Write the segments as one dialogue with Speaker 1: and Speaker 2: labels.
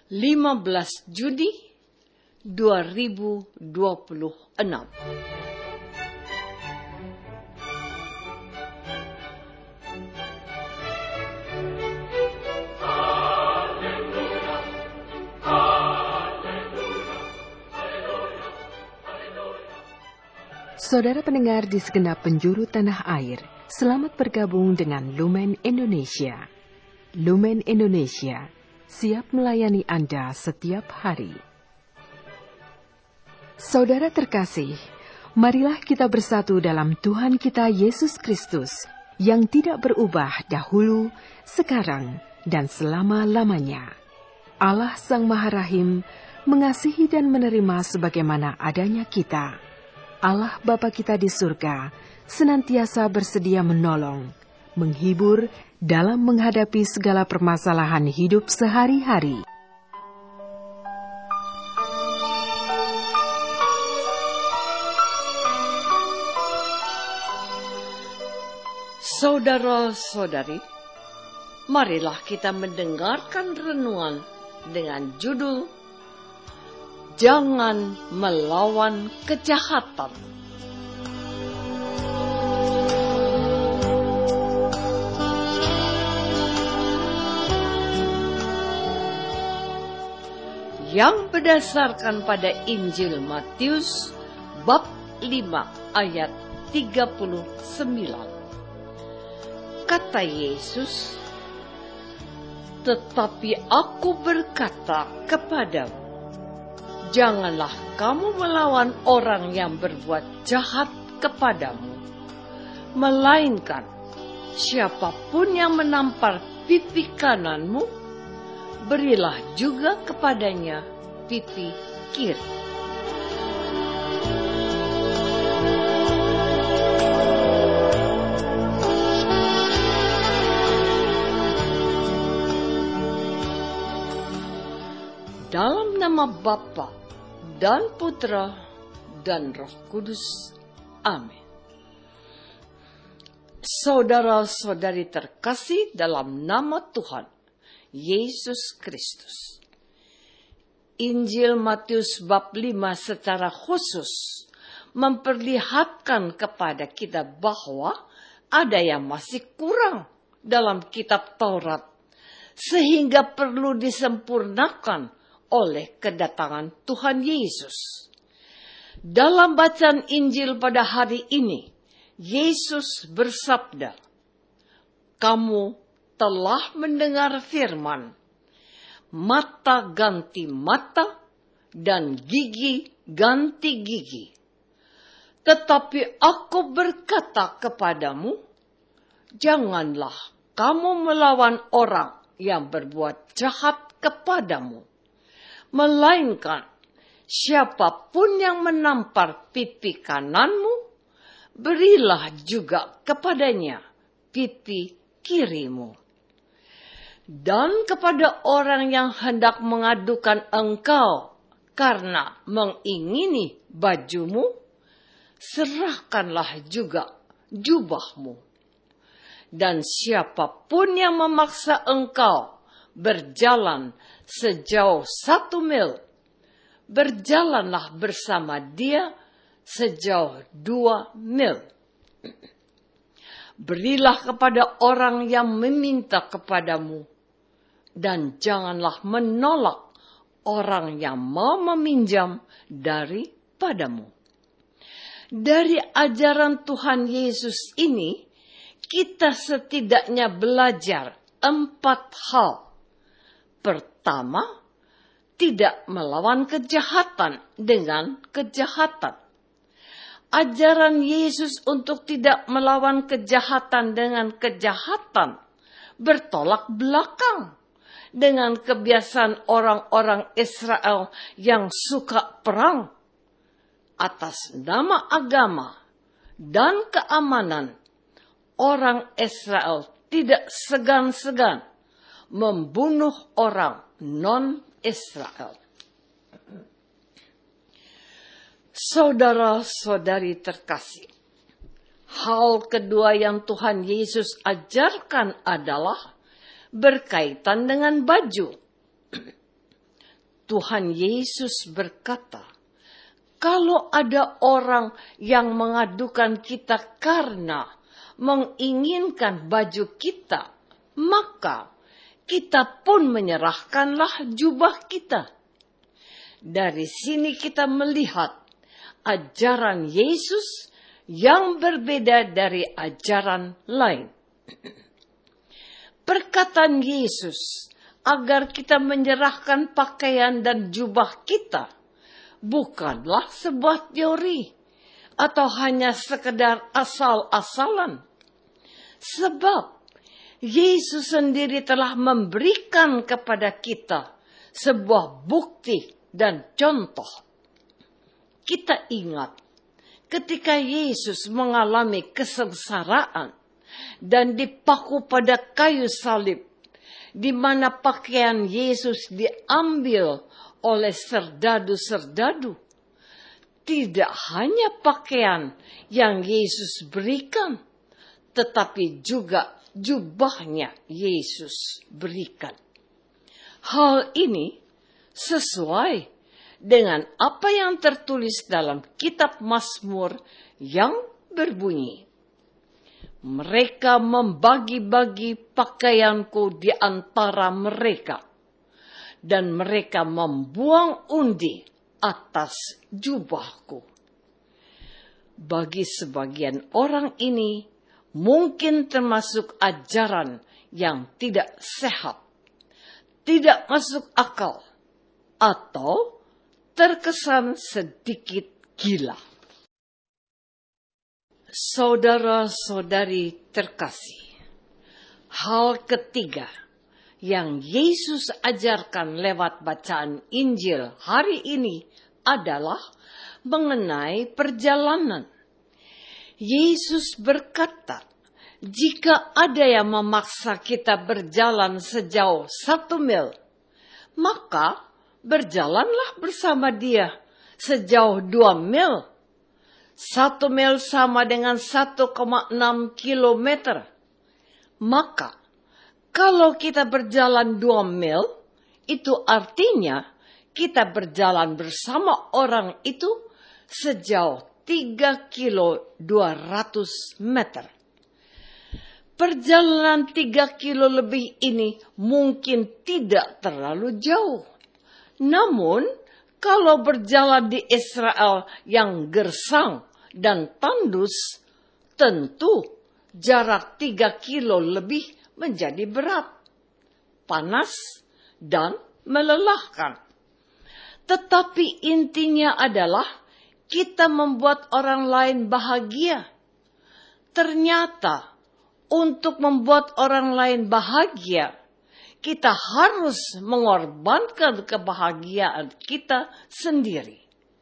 Speaker 1: 15 Juni 2026.
Speaker 2: Saudara pendengar di segenap penjuru tanah air, selamat bergabung dengan Lumen Indonesia. Lumen Indonesia siap melayani Anda setiap hari. Saudara terkasih, marilah kita bersatu dalam Tuhan kita Yesus Kristus yang tidak berubah dahulu, sekarang, dan selama-lamanya. Allah Sang Maha Rahim mengasihi dan menerima sebagaimana adanya kita. Allah Bapa kita di surga senantiasa bersedia menolong, menghibur dalam menghadapi segala permasalahan hidup sehari-hari.
Speaker 1: Saudara-saudari, marilah kita mendengarkan renungan dengan judul Jangan Melawan Kejahatan. Yang berdasarkan pada Injil Matius bab 5 ayat 39. Kata Yesus, "Tetapi aku berkata kepadamu, janganlah kamu melawan orang yang berbuat jahat kepadamu, melainkan siapapun yang menampar pipi kananmu, berilah juga kepadanya pipi kiri." Dalam nama Bapa dan Putra dan Roh Kudus. Amin. Saudara-saudari terkasih dalam nama Tuhan Yesus Kristus. Injil Matius bab 5 secara khusus memperlihatkan kepada kita bahwa ada yang masih kurang dalam kitab Taurat, sehingga perlu disempurnakan oleh kedatangan Tuhan Yesus. Dalam bacaan Injil pada hari ini, Yesus bersabda, "Kamu telah mendengar firman, mata ganti mata dan gigi ganti gigi. Tetapi aku berkata kepadamu, janganlah kamu melawan orang yang berbuat jahat kepadamu, melainkan siapapun yang menampar pipi kananmu, berilah juga kepadanya pipi kirimu. Dan kepada orang yang hendak mengadukan engkau karena mengingini bajumu, serahkanlah juga jubahmu. Dan siapapun yang memaksa engkau berjalan sejauh 1 mil, berjalanlah bersama dia sejauh 2 mil. Berilah kepada orang yang meminta kepadamu, dan janganlah menolak orang yang mau meminjam daripadamu." Dari ajaran Tuhan Yesus ini, kita setidaknya belajar 4 hal. Pertama, tidak melawan kejahatan dengan kejahatan. Ajaran Yesus untuk tidak melawan kejahatan dengan kejahatan bertolak belakang dengan kebiasaan orang-orang Israel yang suka perang. Atas nama agama dan keamanan, orang Israel tidak segan-segan membunuh orang non-Israel. Saudara-saudari terkasih, hal kedua yang Tuhan Yesus ajarkan adalah berkaitan dengan baju. Tuhan Yesus berkata, kalau ada orang yang mengadukan kita karena menginginkan baju kita, maka kita pun menyerahkanlah jubah kita. Dari sini kita melihat ajaran Yesus yang berbeda dari ajaran lain. Perkataan Yesus agar kita menyerahkan pakaian dan jubah kita bukanlah sebuah teori atau hanya sekedar asal-asalan. Sebab Yesus sendiri telah memberikan kepada kita sebuah bukti dan contoh. Kita ingat ketika Yesus mengalami kesengsaraan dan dipaku pada kayu salib, di mana pakaian Yesus diambil oleh serdadu-serdadu. Tidak hanya pakaian yang Yesus berikan, tetapi juga jubahnya Yesus berikan. Hal ini sesuai dengan apa yang tertulis dalam kitab Mazmur yang berbunyi, mereka membagi-bagi pakaianku di antara mereka, dan mereka membuang undi atas jubahku. Bagi sebagian orang ini mungkin termasuk ajaran yang tidak sehat, tidak masuk akal, atau terkesan sedikit gila. Saudara-saudari terkasih, hal ketiga yang Yesus ajarkan lewat bacaan Injil hari ini adalah mengenai perjalanan. Yesus berkata, jika ada yang memaksa kita berjalan sejauh 1 mil, maka berjalanlah bersama dia sejauh 2 mil. 1 mil sama dengan 1,6 kilometer. Maka, kalau kita berjalan 2 mil, itu artinya kita berjalan bersama orang itu sejauh 3 kilo 200 meter. Perjalanan 3 kilo lebih ini mungkin tidak terlalu jauh. Namun, kalau berjalan di Israel yang gersang dan tandus, tentu jarak 3 kilo lebih menjadi berat, panas, dan melelahkan. Tetapi intinya adalah kita membuat orang lain bahagia. Ternyata, untuk membuat orang lain bahagia, kita harus mengorbankan kebahagiaan kita sendiri.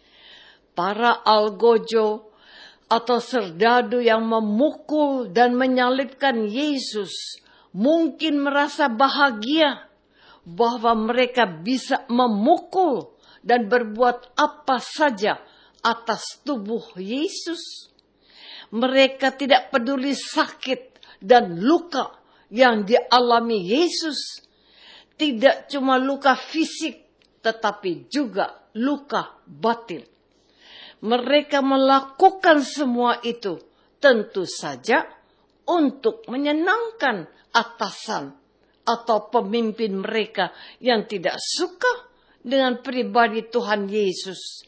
Speaker 1: Para algojo atau serdadu yang memukul dan menyalibkan Yesus mungkin merasa bahagia bahwa mereka bisa memukul dan berbuat apa saja atas tubuh Yesus. Mereka tidak peduli sakit dan luka yang dialami Yesus. Tidak cuma luka fisik, tetapi juga luka batin. Mereka melakukan semua itu tentu saja untuk menyenangkan atasan atau pemimpin mereka yang tidak suka dengan pribadi Tuhan Yesus.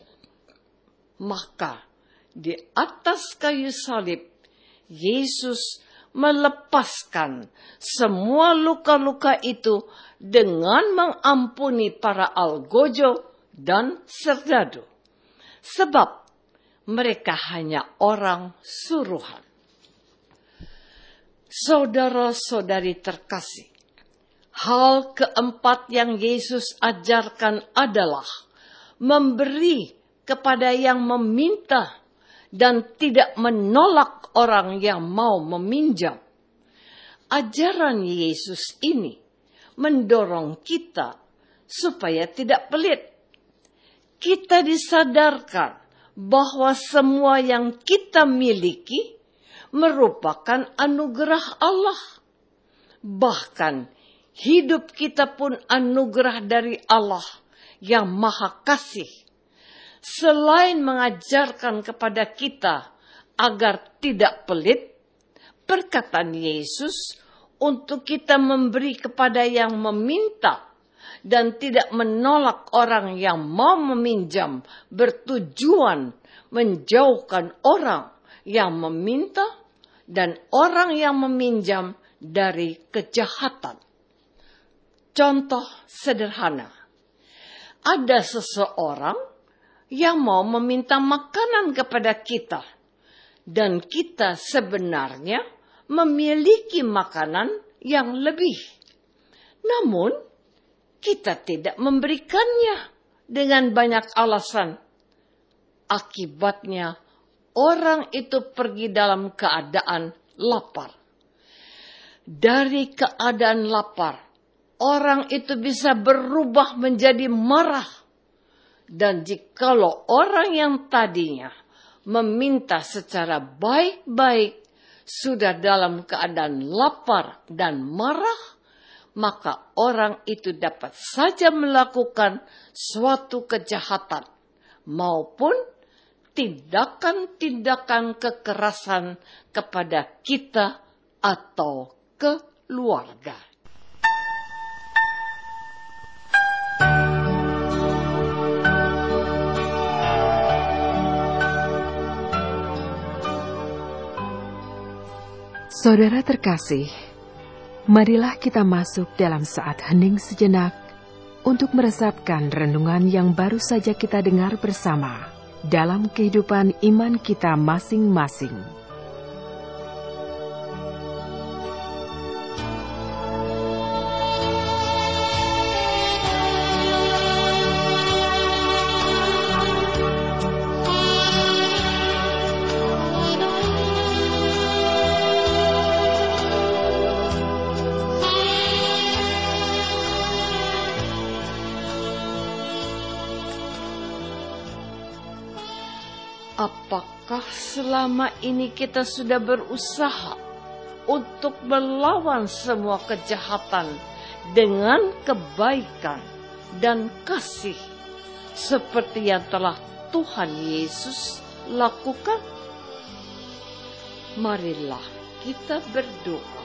Speaker 1: Maka di atas kayu salib, Yesus melepaskan semua luka-luka itu dengan mengampuni para algojo dan serdadu. Sebab mereka hanya orang suruhan. Saudara-saudari terkasih, hal keempat yang Yesus ajarkan adalah memberi kepada yang meminta dan tidak menolak orang yang mau meminjam. Ajaran Yesus ini mendorong kita supaya tidak pelit. Kita disadarkan bahwa semua yang kita miliki merupakan anugerah Allah. Bahkan hidup kita pun anugerah dari Allah yang Maha Kasih, selain mengajarkan kepada kita agar tidak pelit, perkataan Yesus untuk kita memberi kepada yang meminta dan tidak menolak orang yang mau meminjam, bertujuan menjauhkan orang yang meminta dan orang yang meminjam dari kejahatan. Contoh sederhana, ada seseorang yang mau meminta makanan kepada kita, dan kita sebenarnya memiliki makanan yang lebih. Namun, kita tidak memberikannya dengan banyak alasan. Akibatnya, orang itu pergi dalam keadaan lapar. Dari keadaan lapar, orang itu bisa berubah menjadi marah. Dan jikalau orang yang tadinya meminta secara baik-baik sudah dalam keadaan lapar dan marah, maka orang itu dapat saja melakukan suatu kejahatan maupun tindakan-tindakan kekerasan kepada kita atau keluarga.
Speaker 2: Saudara terkasih, marilah kita masuk dalam saat hening sejenak untuk meresapkan renungan yang baru saja kita dengar bersama dalam kehidupan iman kita masing-masing.
Speaker 1: Apakah selama ini kita sudah berusaha untuk melawan semua kejahatan dengan kebaikan dan kasih seperti yang telah Tuhan Yesus lakukan? Marilah kita berdoa.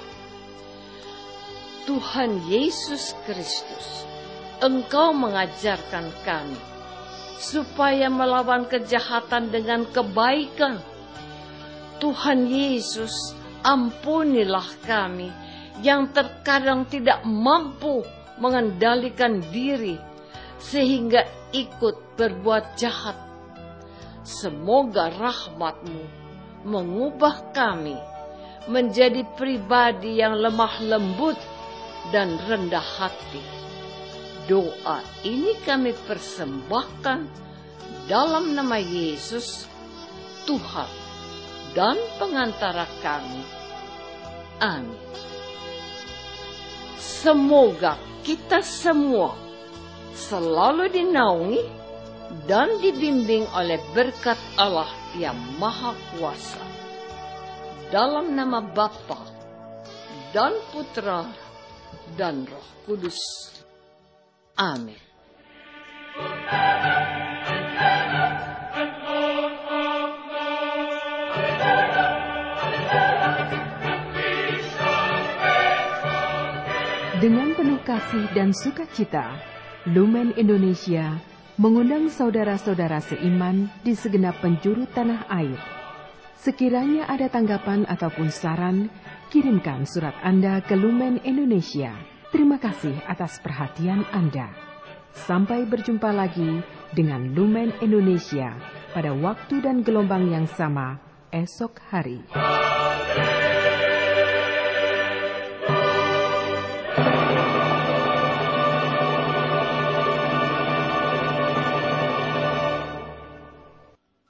Speaker 1: Tuhan Yesus Kristus, Engkau mengajarkan kami supaya melawan kejahatan dengan kebaikan. Tuhan Yesus, ampunilah kami yang terkadang tidak mampu mengendalikan diri sehingga ikut berbuat jahat. Semoga rahmat-Mu mengubah kami menjadi pribadi yang lemah lembut dan rendah hati. Doa ini kami persembahkan dalam nama Yesus, Tuhan dan pengantara kami. Amin. Semoga kita semua selalu dinaungi dan dibimbing oleh berkat Allah yang Maha Kuasa. Dalam nama Bapa dan Putra dan Roh Kudus. Amin.
Speaker 2: Dengan penuh kasih dan sukacita, Lumen Indonesia mengundang saudara-saudara seiman di segenap penjuru tanah air. Sekiranya ada tanggapan ataupun saran, kirimkan surat Anda ke Lumen Indonesia. Terima kasih atas perhatian Anda. Sampai berjumpa lagi dengan Lumen Indonesia pada waktu dan gelombang yang sama esok hari.